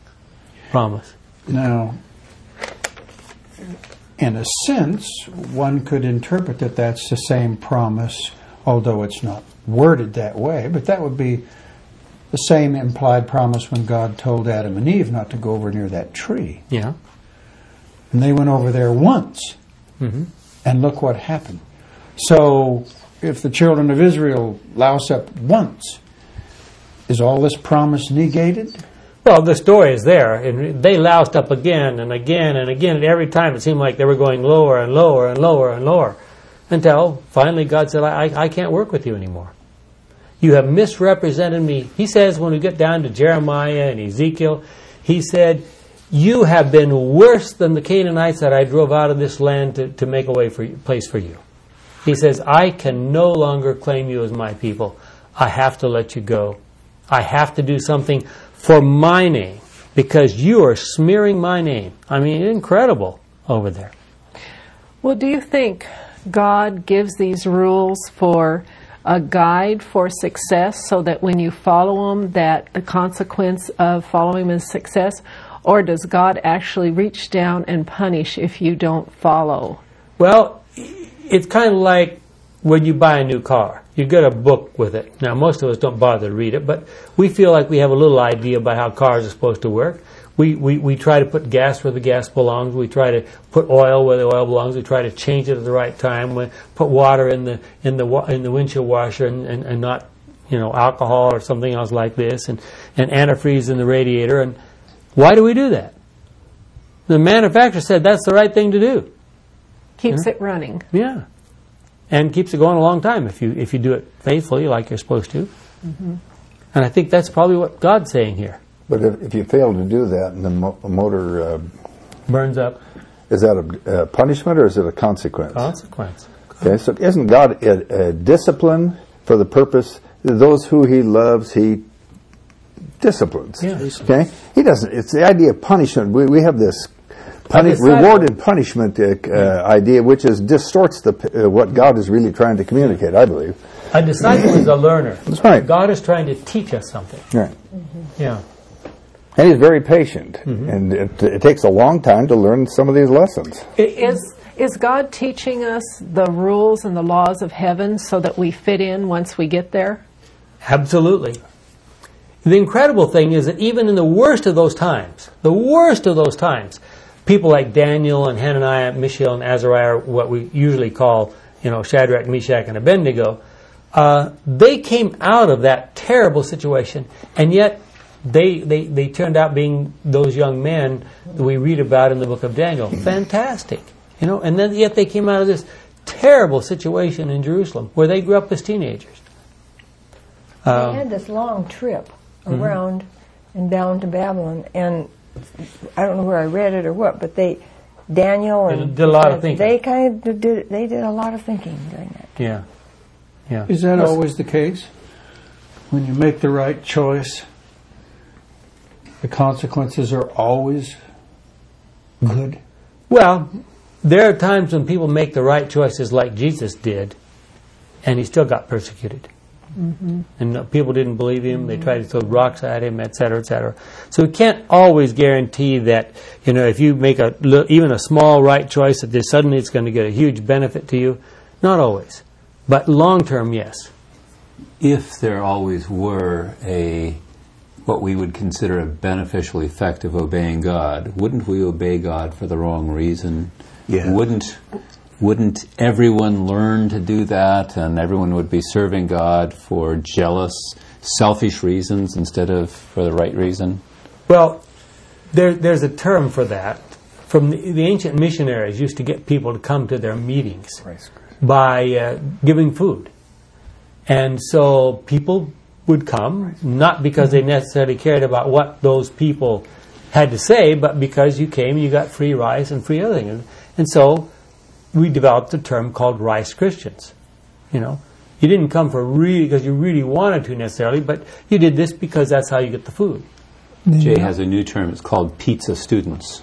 A: promise.
G: Now, in a sense, one could interpret that that's the same promise, although it's not worded that way, but that would be the same implied promise when God told Adam and Eve not to go over near that tree.
A: Yeah.
G: And they went over there once,
A: Mm-hmm.
G: and look what happened. So, if the children of Israel louse up once, is all this promise negated?
A: Well, the story is there, and they loused up again and again and again, and every time it seemed like they were going lower and lower and lower and lower, until finally God said, I, I can't work with you anymore. You have misrepresented me. He says when we get down to Jeremiah and Ezekiel, he said, you have been worse than the Canaanites that I drove out of this land to, to make a way for you, place for you. He says, I can no longer claim you as my people. I have to let you go. I have to do something for my name because you are smearing my name. I mean, incredible over there.
D: Well, do you think God gives these rules for a guide for success so that when you follow them, that the consequence of following them is success? Or does God actually reach down and punish if you don't follow?
A: Well, it's kind of like when you buy a new car. You get a book with it. Now, most of us don't bother to read it, but we feel like we have a little idea about how cars are supposed to work. We, we, we try to put gas where the gas belongs. We try to put oil where the oil belongs. We try to change it at the right time. We put water in the in the in the windshield washer and, and, and not, you know, alcohol or something else like this, and, and antifreeze in the radiator. And why do we do that? The manufacturer said that's the right thing to do.
D: Keeps
A: Yeah.
D: it running.
A: Yeah. And keeps it going a long time if you if you do it faithfully like you're supposed to.
D: Mm-hmm.
A: And I think that's probably what God's saying here.
E: But if, if you fail to do that and the mo- motor uh,
A: burns up,
E: is that a, a punishment or is it a consequence?
A: Consequence.
E: Okay, so isn't God a, a discipline for the purpose? Those who He loves, He disciplines.
A: Yeah.
E: Okay, He doesn't. It's the idea of punishment. We we have this puni-
A: disciple.
E: reward and punishment uh, uh, idea, which is distorts the p- uh, what God is really trying to communicate. I believe.
A: A disciple is a learner.
E: That's right.
A: God is trying to teach us something.
E: Right.
A: Yeah.
E: And He's very patient,
A: Mm-hmm.
E: and it, it takes a long time to learn some of these lessons.
D: Is is God teaching us the rules and the laws of heaven so that we fit in once we get there?
A: Absolutely. The incredible thing is that even in the worst of those times, the worst of those times, people like Daniel and Hananiah, Mishael, and Azariah, are what we usually call, you know, Shadrach, Meshach, and Abednego, uh, they came out of that terrible situation, and yet they, they, they turned out being those young men that we read about in the book of Daniel. Fantastic. You know, and then yet they came out of this terrible situation in Jerusalem where they grew up as teenagers. Um,
F: They had this long trip around and down to Babylon, and I don't know where I read it or what, but they, Daniel and
A: They did a lot of thinking.
F: They kind of did. They did a lot of thinking during that.
A: Yeah. Yeah.
G: Is that always the case? When you make the right choice, the consequences are always good?
A: Well, there are times when people make the right choices like Jesus did, and he still got persecuted. Mm-hmm. And uh, people didn't believe him. They tried to throw rocks at him, et cetera, et cetera. So we can't always guarantee that, you know, if you make a li- even a small right choice, that this suddenly it's going to get a huge benefit to you. Not always. But long term, yes.
C: If there always were a what we would consider a beneficial effect of obeying God, wouldn't we obey God for the wrong reason?
E: Yeah.
C: Wouldn't wouldn't everyone learn to do that, and everyone would be serving God for jealous, selfish reasons instead of for the right reason?
A: Well, there, there's a term for that. From the, the ancient missionaries used to get people to come to their meetings by uh, giving food. And so people would come, not because they necessarily cared about what those people had to say, but because you came and you got free rice and free other things. And, and so we developed a term called Rice Christians. You know, you didn't come for really because you really wanted to necessarily, but you did this because that's how you get the food.
C: Jay has a new term. It's called pizza students.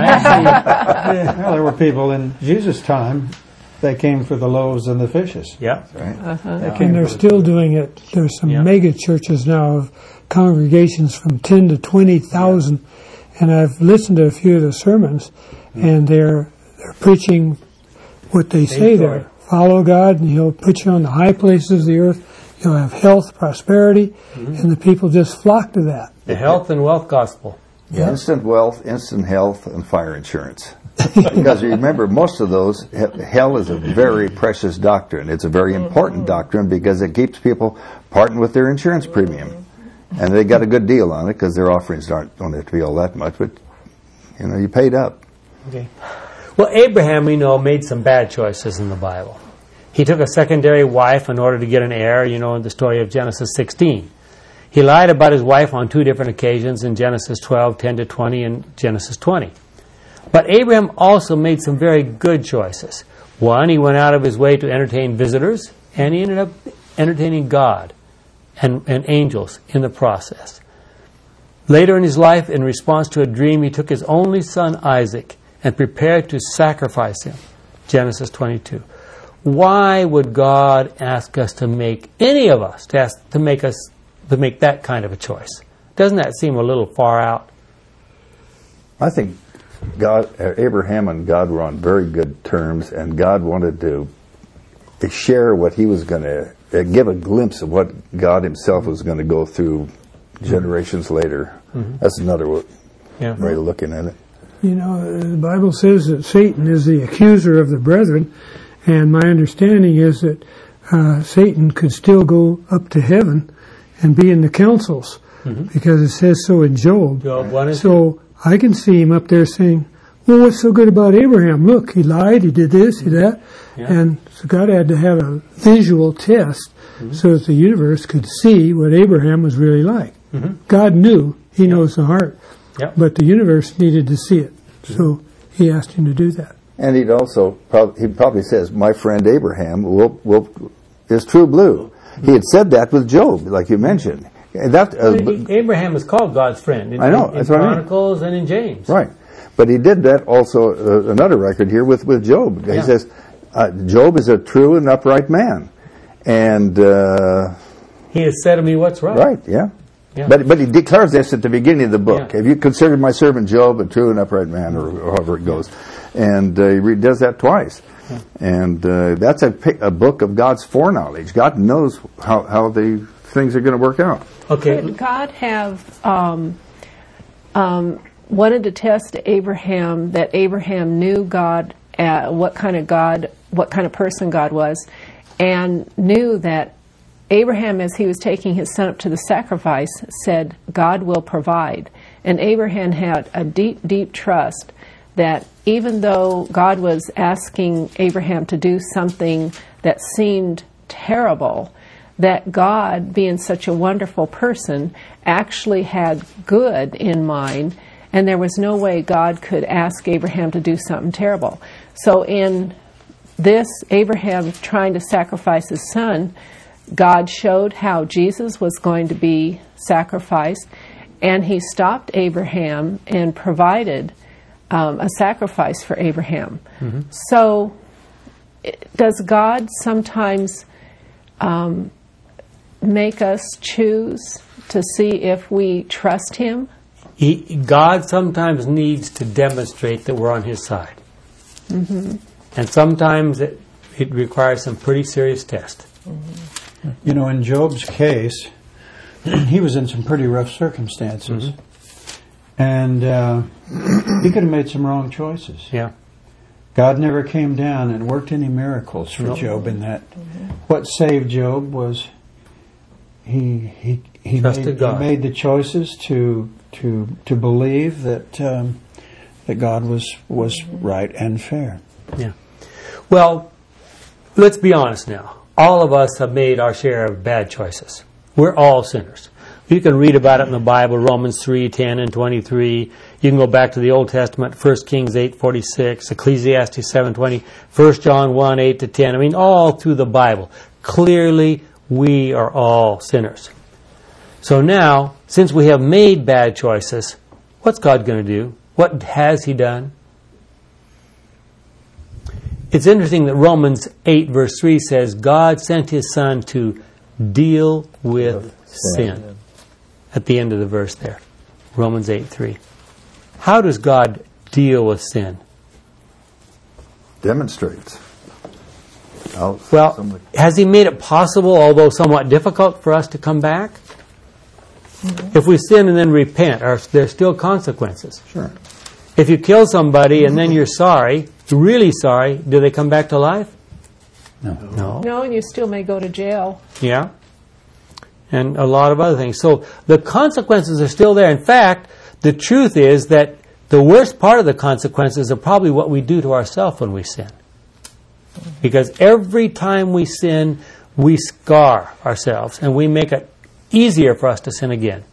G: Well, there were people in Jesus' time that came for the loaves and the fishes.
A: Yeah.
E: Right?
D: Uh-huh.
G: They came
I: And they're
G: for the-
I: still doing it. There's some
A: Yeah.
I: mega churches now of congregations from ten to twenty thousand, and I've listened to a few of the sermons, and they're they're preaching what they say
A: story.
I: there. Follow God, and He'll put you on the high places of the earth. You'll have health, prosperity, and the people just flock to that.
A: The health and wealth gospel.
E: Yeah. Instant wealth, instant health, and fire insurance. Because you remember, most of those, he- hell is a very precious doctrine. It's a very important doctrine because it keeps people parting with their insurance premium. And they got a good deal on it because their offerings aren't don't have to be all that much, but, you know, you paid up.
A: Okay. Well, Abraham, we know, made some bad choices in the Bible. He took a secondary wife in order to get an heir, you know, in the story of Genesis sixteen. He lied about his wife on two different occasions in Genesis twelve, ten to twenty, and Genesis twenty. But Abraham also made some very good choices. One, he went out of his way to entertain visitors, and he ended up entertaining God and, and angels in the process. Later in his life, in response to a dream, he took his only son, Isaac, and prepared to sacrifice him. Genesis twenty-two. Why would God ask us to make, any of us, to ask to make us, to make that kind of a choice? Doesn't that seem a little far out?
E: I think God, uh, Abraham and God were on very good terms, and God wanted to uh, share what He was going to uh, give a glimpse of what God Himself was going to go through generations later.
A: Mm-hmm.
E: That's another w-
A: Yeah.
E: way of looking at it.
I: You know, the Bible says that Satan is the accuser of the brethren, and my understanding is that uh, Satan could still go up to heaven and be in the councils,
A: Mm-hmm.
I: because it says so in Job.
A: Job one and
I: So I can see him up there saying, well, what's so good about Abraham? Look, he lied, he did this, he did that.
A: Yeah.
I: And so God had to have a visual test mm-hmm. so that the universe could see what Abraham was really like. Mm-hmm. God knew, he yep. knows the heart,
A: yep.
I: but the universe needed to see it. Mm-hmm. So he asked him to do that.
E: And he'd also, prob- he probably says, my friend Abraham will, will, is true blue. Mm-hmm. He had said that with Job, like you mentioned. And that, uh,
A: well, Abraham is called God's friend in,
E: I know,
A: in, in
E: that's what
A: Chronicles
E: I mean.
A: and in James.
E: Right. But he did that also, uh, another record here with, with Job. He
A: yeah.
E: says, uh, Job is a true and upright man. And, uh,
A: he has said to me what's right.
E: Right, yeah.
A: yeah.
E: But but he declares this at the beginning of the book.
A: Yeah.
E: Have you considered my servant Job a true and upright man, or, or however it goes? And uh, he re- does that twice. Yeah. And uh, that's a, pic- a book of God's foreknowledge. God knows how, how the things are going to work out.
A: Okay.
D: Could God have um, um, wanted to test Abraham that Abraham knew God, uh, what kind of God, what kind of person God was, and knew that Abraham, as he was taking his son up to the sacrifice, said, God will provide. And Abraham had a deep, deep trust that even though God was asking Abraham to do something that seemed terrible, that God, being such a wonderful person, actually had good in mind, and there was no way God could ask Abraham to do something terrible. So in this, Abraham trying to sacrifice his son, God showed how Jesus was going to be sacrificed, and he stopped Abraham and provided um, a sacrifice for Abraham. Mm-hmm. So does God sometimes um, make us choose to see if we trust him?
A: He, God sometimes needs to demonstrate that we're on his side. Mm-hmm. And sometimes it, it requires some pretty serious test.
G: Mm-hmm. You know, in Job's case, he was in some pretty rough circumstances. Mm-hmm. And uh, he could have made some wrong choices.
A: Yeah.
G: God never came down and worked any miracles for nope. Job in that. Mm-hmm. What saved Job was he he he made, he made the choices to to to believe that um, that God was was right and fair.
A: Yeah. Well, let's be honest now. All of us have made our share of bad choices. We're all sinners. You can read about it in the Bible, Romans three, ten and twenty-three. You can go back to the Old Testament, First Kings eight, forty-six, Ecclesiastes seven, twenty, First John one, eight to ten. I mean, all through the Bible. Clearly, we are all sinners. So now, since we have made bad choices, what's God going to do? What has He done? It's interesting that Romans eight, verse three says, God sent His Son to deal with sin. sin. At the end of the verse there. Romans eight, three. How does God deal with sin?
E: Demonstrates. I'll
A: well,
E: somebody.
A: Has He made it possible, although somewhat difficult, for us to come back? Mm-hmm. If we sin and then repent, are there still consequences?
E: Sure.
A: If you kill somebody and then you're sorry, really sorry, do they come back to life?
G: No.
A: No.
D: No, and you still may go to jail.
A: Yeah. And a lot of other things. So the consequences are still there. In fact, the truth is that the worst part of the consequences are probably what we do to ourselves when we sin. Because every time we sin, we scar ourselves and we make it easier for us to sin again.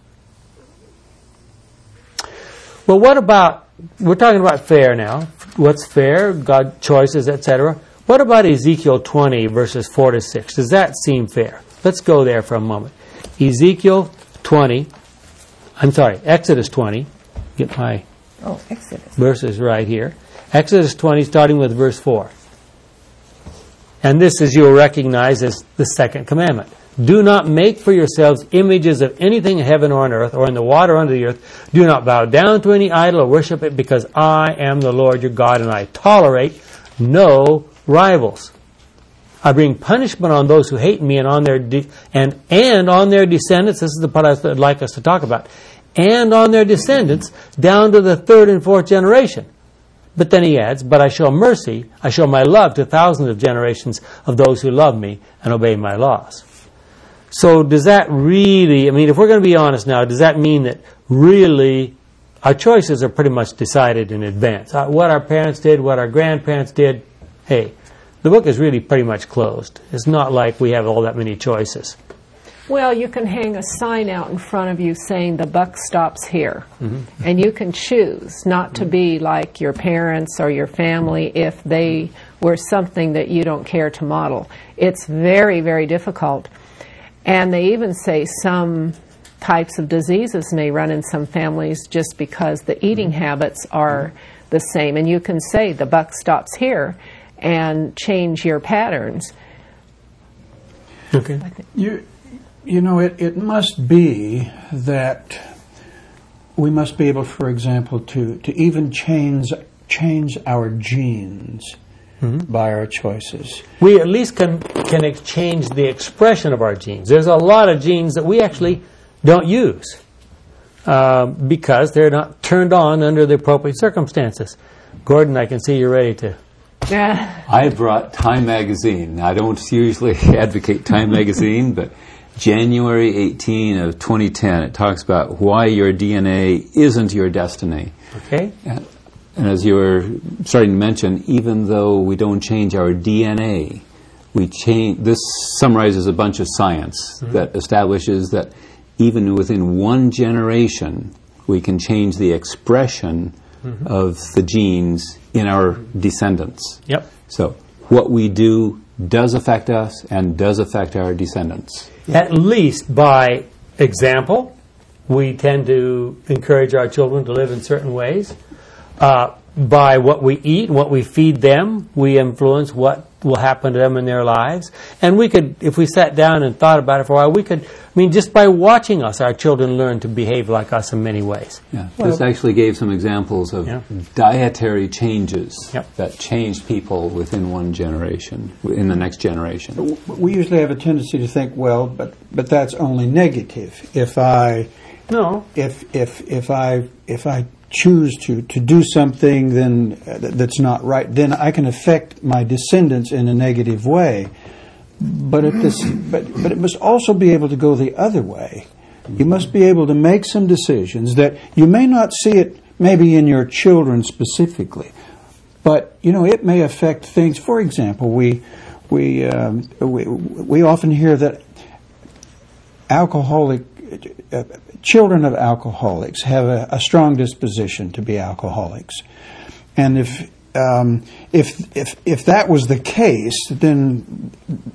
A: Well, what about, we're talking about fair now. What's fair? God choices, et cetera. What about Ezekiel twenty, verses four to six? Does that seem fair? Let's go there for a moment. Ezekiel twenty, I'm sorry, Exodus twenty. Get my
F: oh, Exodus.
A: verses right here. Exodus twenty, starting with verse four. And this, as you'll recognize, is the second commandment. Do not make for yourselves images of anything in heaven or on earth or in the water under the earth. Do not bow down to any idol or worship it, because I am the Lord your God, and I tolerate no rivals. I bring punishment on those who hate me and on their de- and and on their descendants. This is the part I'd like us to talk about. And on their descendants down to the third and fourth generation. But then he adds, but I show mercy, I show my love to thousands of generations of those who love me and obey my laws. So does that really, I mean, if we're going to be honest now, does that mean that really our choices are pretty much decided in advance. Uh, what our parents did, what our grandparents did, hey, the book is really pretty much closed. It's not like we have all that many choices.
D: Well, you can hang a sign out in front of you saying the buck stops here.
A: Mm-hmm.
D: And you can choose not to be like your parents or your family if they were something that you don't care to model. It's very, very difficult. And they even say some types of diseases may run in some families just because the eating habits are the same. And you can say the buck stops here and change your patterns.
A: Okay.
G: You, you know, it, it must be that we must be able, for example, to, to even change change our genes mm-hmm. by our choices.
A: We at least can can exchange the expression of our genes. There's a lot of genes that we actually don't use uh, because they're not turned on under the appropriate circumstances. Gordon, I can see you're ready to.
D: Yeah.
C: I brought Time Magazine. I don't usually advocate Time Magazine, but January eighteenth of twenty ten, it talks about why your D N A isn't your destiny.
A: Okay.
C: And, and as you were starting to mention, even though we don't change our D N A, we change. This summarizes a bunch of science mm-hmm. that establishes that even within one generation, we can change the expression mm-hmm. of the genes in our descendants.
A: Yep.
C: So what we do does affect us and does affect our descendants.
A: At least by example, we tend to encourage our children to live in certain ways. Uh, by what we eat, what we feed them, we influence what will happen to them in their lives. And we could, if we sat down and thought about it for a while, we could, I mean, just by watching us, our children learn to behave like us in many ways.
C: Yeah. Well, this actually gave some examples of
A: yeah.
C: dietary changes
A: yep.
C: that changed people within one generation, in the next generation.
G: We usually have a tendency to think, well, but but that's only negative. If I
A: no,
G: if if if I if I choose to, to do something then uh, that's not right, then I can affect my descendants in a negative way. But at this, but but it must also be able to go the other way. You must be able to make some decisions that you may not see it maybe in your children specifically, but you know it may affect things. For example, we we um, we, we often hear that alcoholic. Uh, Children of alcoholics have a, a strong disposition to be alcoholics, and if um, if if if that was the case, then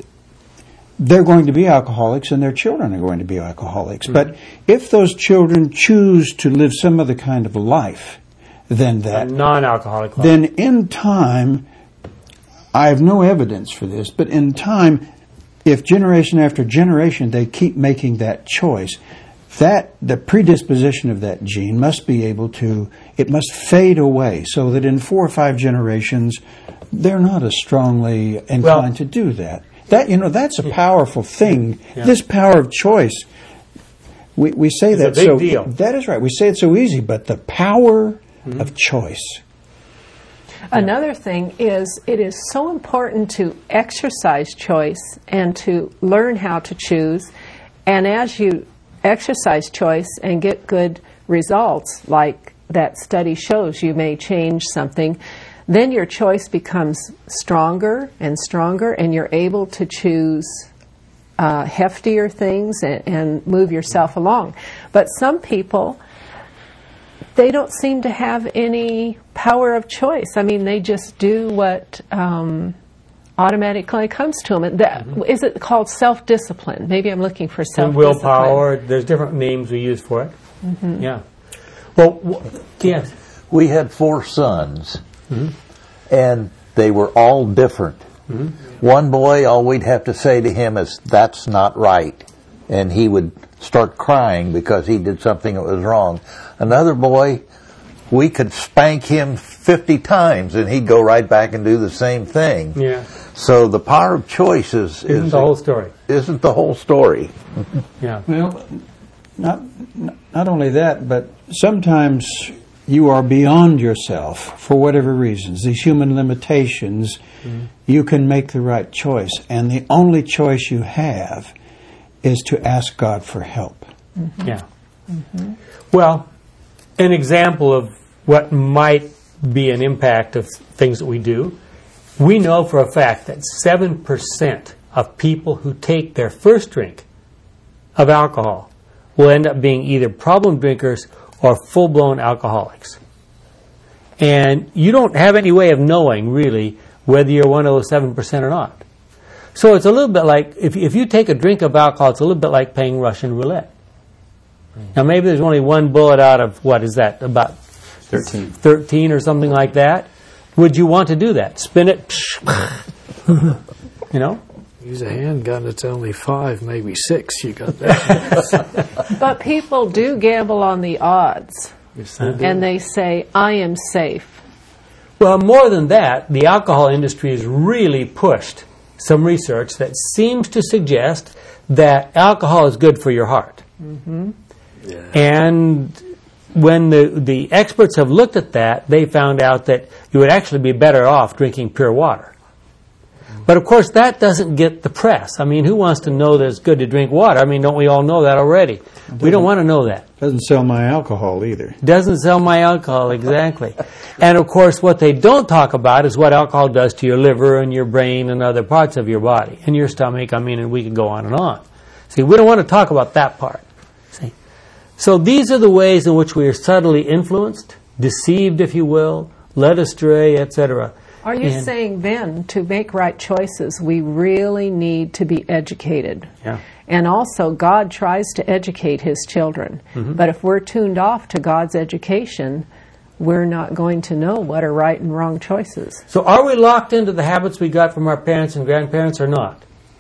G: they're going to be alcoholics, and their children are going to be alcoholics. Mm-hmm. But if those children choose to live some other kind of life than that,
A: a non-alcoholic life,
G: then in time, I have no evidence for this, but in time, if generation after generation they keep making that choice, that the predisposition of that gene must be able to, it must fade away so that in four or five generations they're not as strongly inclined well, to do that. That, you know, that's a powerful thing. Yeah. This power of choice, we, we say
A: it's
G: that
A: a big
G: so
A: deal.
G: That is right. We say it so easy, but the power mm-hmm. of choice.
D: Another thing is it is so important to exercise choice and to learn how to choose. And as you exercise choice and get good results, like that study shows you may change something, then your choice becomes stronger and stronger, and you're able to choose uh, heftier things and, and move yourself along. But some people, they don't seem to have any power of choice. I mean, they just do what um, automatically comes to them. That, mm-hmm. Is it called self-discipline? Maybe I'm looking for self-discipline.
A: And willpower. There's different names we use for it. Mm-hmm. Yeah. Well, w- yes.
H: We had four sons,
A: mm-hmm.
H: and they were all different.
A: Mm-hmm.
H: One boy, all we'd have to say to him is, "That's not right," and he would start crying because he did something that was wrong. Another boy, we could spank him fifty times, and he'd go right back and do the same thing.
A: Yeah.
H: So the power of choice is,
A: isn't
H: is
A: the whole story.
H: Isn't the whole story.
A: Yeah.
G: Well, not not only that, but sometimes you are beyond yourself for whatever reasons. These human limitations, mm-hmm. you can make the right choice, and the only choice you have is to ask God for help.
A: Mm-hmm. Yeah. Mm-hmm. Well, an example of what might be an impact of things that we do, we know for a fact that seven percent of people who take their first drink of alcohol will end up being either problem drinkers or full-blown alcoholics. And you don't have any way of knowing, really, whether you're one of those seven percent or not. So it's a little bit like, if, if you take a drink of alcohol, it's a little bit like playing Russian roulette. Now maybe there's only one bullet out of, what is that, about
C: thirteen.
A: thirteen or something like that. Would you want to do that? Spin it, you know?
J: Use a handgun, it's only five, maybe six. You got that.
D: But people do gamble on the odds.
J: Yes, they do.
D: And they say, I am safe.
A: Well, more than that, the alcohol industry has really pushed some research that seems to suggest that alcohol is good for your heart.
D: Mm-hmm.
J: Yeah.
A: And when the, the experts have looked at that, they found out that you would actually be better off drinking pure water. But of course, that doesn't get the press. I mean, who wants to know that it's good to drink water? I mean, don't we all know that already? We don't want to know that.
G: Doesn't sell my alcohol either.
A: Doesn't sell my alcohol, exactly. And of course, what they don't talk about is what alcohol does to your liver and your brain and other parts of your body. And your stomach, I mean, and we could go on and on. See, we don't want to talk about that part. See? So these are the ways in which we are subtly influenced, deceived, if you will, led astray, et cetera.
D: Are you
A: And-
D: saying then, to make right choices, we really need to be educated?
A: Yeah.
D: And also, God tries to educate His children.
A: Mm-hmm.
D: But if we're tuned off to God's education, we're not going to know what are right and wrong choices.
A: So are we locked into the habits we got from our parents and grandparents or not?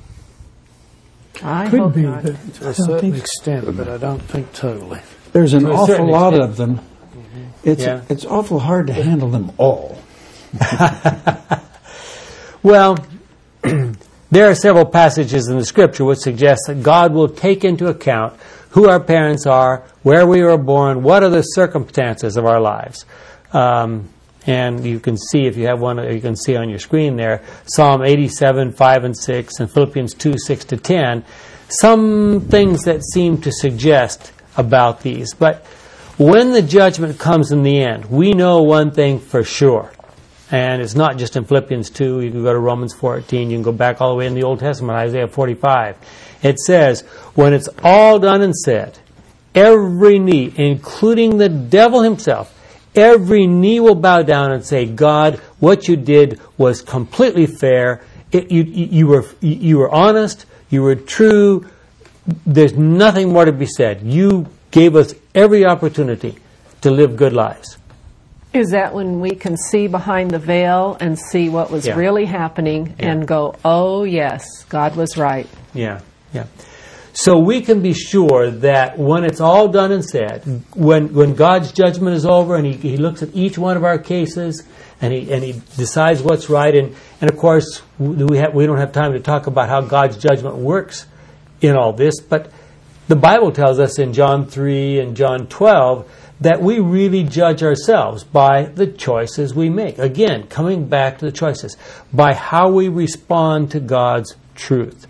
D: I
I: Could
D: hope
I: be,
D: not.
I: but
J: To
I: I
J: a
I: don't
J: certain
I: think
J: extent, but I don't think totally.
G: There's an
A: To a
G: awful
A: certain
G: lot
A: extent.
G: of them. It's
A: Yeah.
G: it's awful hard to handle them all.
A: Well, there are several passages in the Scripture which suggest that God will take into account who our parents are, where we were born, what are the circumstances of our lives. Um, and you can see, if you have one, you can see on your screen there, Psalm eighty-seven, five and six, and Philippians two, six to ten, some things that seem to suggest about these. But when the judgment comes in the end, we know one thing for sure. And it's not just in Philippians two. You can go to Romans fourteen. You can go back all the way in the Old Testament, Isaiah forty-five. It says, when it's all done and said, every knee, including the devil himself, every knee will bow down and say, God, what you did was completely fair. It, you, you, were, you were honest. You were true. There's nothing more to be said. You gave us every opportunity to live good lives.
D: Is that when we can see behind the veil and see what was
A: Yeah.
D: really happening
A: Yeah.
D: and go, oh, yes, God was right?
A: Yeah, yeah. So we can be sure that when it's all done and said, when when God's judgment is over and he, he looks at each one of our cases and he and he decides what's right, and, and of course we have we don't have time to talk about how God's judgment works in all this, but the Bible tells us in John three and John twelve that we really judge ourselves by the choices we make. Again, coming back to the choices, by how we respond to God's truth.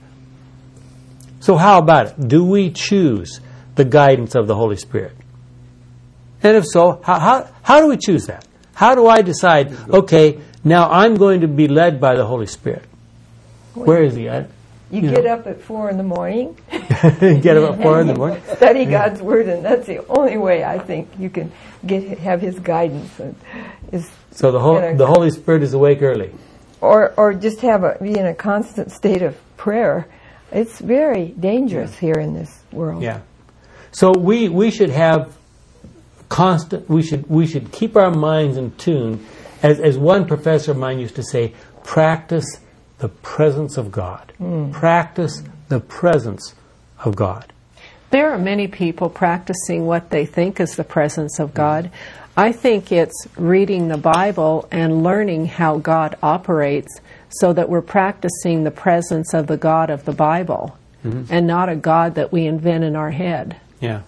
A: So how about it? Do we choose the guidance of the Holy Spirit? And if so, how, how, how do we choose that? How do I decide, okay, now I'm going to be led by the Holy Spirit? Where is he at?
F: You,
A: You
F: get
A: know.
F: up at four in the morning,
A: Get up at four in the morning?
F: study God's Word, and that's the only way I think you can get have His guidance. And is
A: So the, whole,
F: in a-
A: the Holy Spirit is awake early.
F: or or just have a be in a constant state of prayer. It's very dangerous here in this world.
A: Yeah. So we, we should have constant, we should we should keep our minds in tune. As, as one professor of mine used to say, practice the presence of God.
F: Mm.
A: Practice the presence of God.
D: There are many people practicing what they think is the presence of God. I think it's reading the Bible and learning how God operates so that we're practicing the presence of the God of the Bible
A: Mm-hmm.
D: and not a God that we invent in our head.
A: Yeah.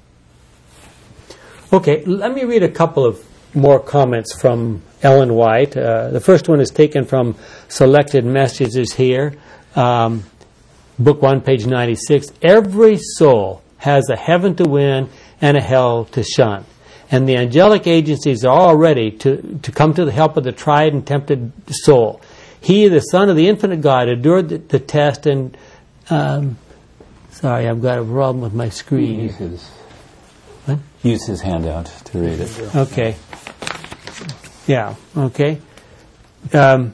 A: Okay, let me read a couple of more comments from Ellen White. Uh, the first one is taken from Selected Messages here. Um, book one, page ninety-six. Every soul has a heaven to win and a hell to shun. and the angelic agencies are all ready to, to come to the help of the tried and tempted soul. He, the Son of the infinite God, endured the, the test and... Um, sorry, I've got a problem with my screen.
C: Use his,
A: what?
C: use his handout to read it.
A: Okay. Yeah, okay. Um,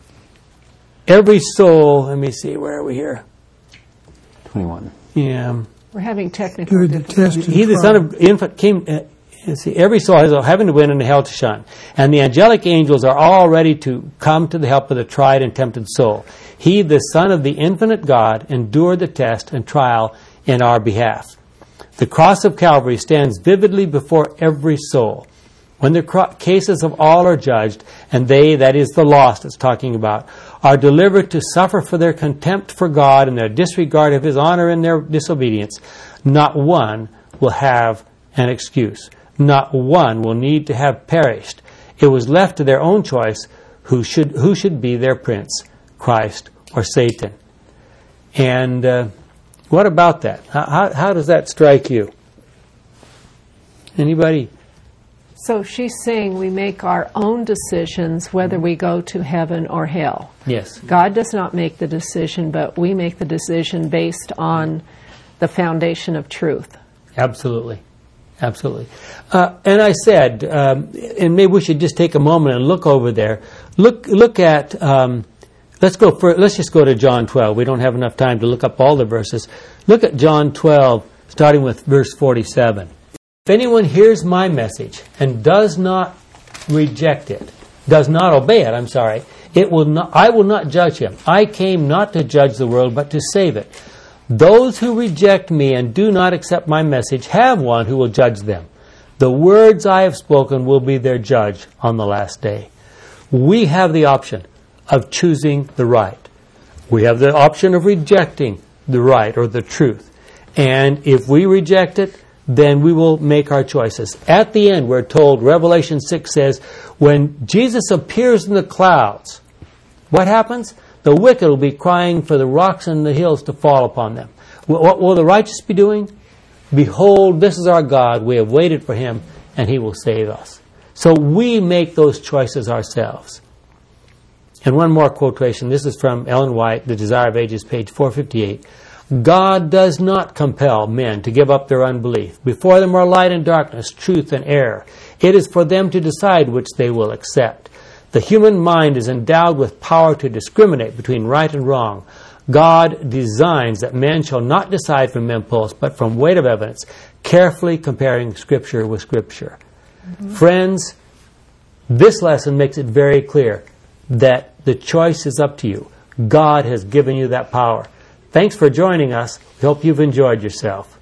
A: every soul... Let me see, where are we here?
C: twenty-one.
A: Yeah.
D: We're having technical
I: During the
D: difficulties.
I: test and
A: He, the
I: trial.
A: Son of Infant, came... Uh, you see, every soul has a heaven to win and a hell to shun. And the angelic angels are all ready to come to the help of the tried and tempted soul. He, the Son of the infinite God, endured the test and trial in our behalf. The cross of Calvary stands vividly before every soul. When the cro- cases of all are judged, and they, that is the lost it's talking about, are delivered to suffer for their contempt for God and their disregard of His honor and their disobedience, not one will have an excuse. Not one will need to have perished. It was left to their own choice who should who should be their prince, Christ or Satan. And uh, what about that? How, how, how does that strike you? Anybody?
D: So she's saying we make our own decisions whether we go to heaven or hell.
A: Yes.
D: God does not make the decision, but we make the decision based on the foundation of truth.
A: Absolutely. Absolutely. Uh, and I said, um, and maybe we should just take a moment and look over there. Look look at, um, let's go for, let's just go to John twelve. We don't have enough time to look up all the verses. Look at John twelve, starting with verse forty-seven. If anyone hears my message and does not reject it, does not obey it, I'm sorry, it will not, I will not judge him. I came not to judge the world, but to save it. Those who reject me and do not accept my message have one who will judge them. The words I have spoken will be their judge on the last day. We have the option of choosing the right. We have the option of rejecting the right or the truth. And if we reject it, then we will make our choices. At the end, we're told, Revelation six says, when Jesus appears in the clouds, what happens? The wicked will be crying for the rocks and the hills to fall upon them. What will the righteous be doing? Behold, this is our God. We have waited for Him, and He will save us. So we make those choices ourselves. And one more quotation. This is from Ellen White, The Desire of Ages, page four fifty-eight. God does not compel men to give up their unbelief. Before them are light and darkness, truth and error. It is for them to decide which they will accept. The human mind is endowed with power to discriminate between right and wrong. God designs that men shall not decide from impulse, but from weight of evidence, carefully comparing Scripture with Scripture. Mm-hmm. Friends, this lesson makes it very clear that the choice is up to you. God has given you that power. Thanks for joining us. We hope you've enjoyed yourself.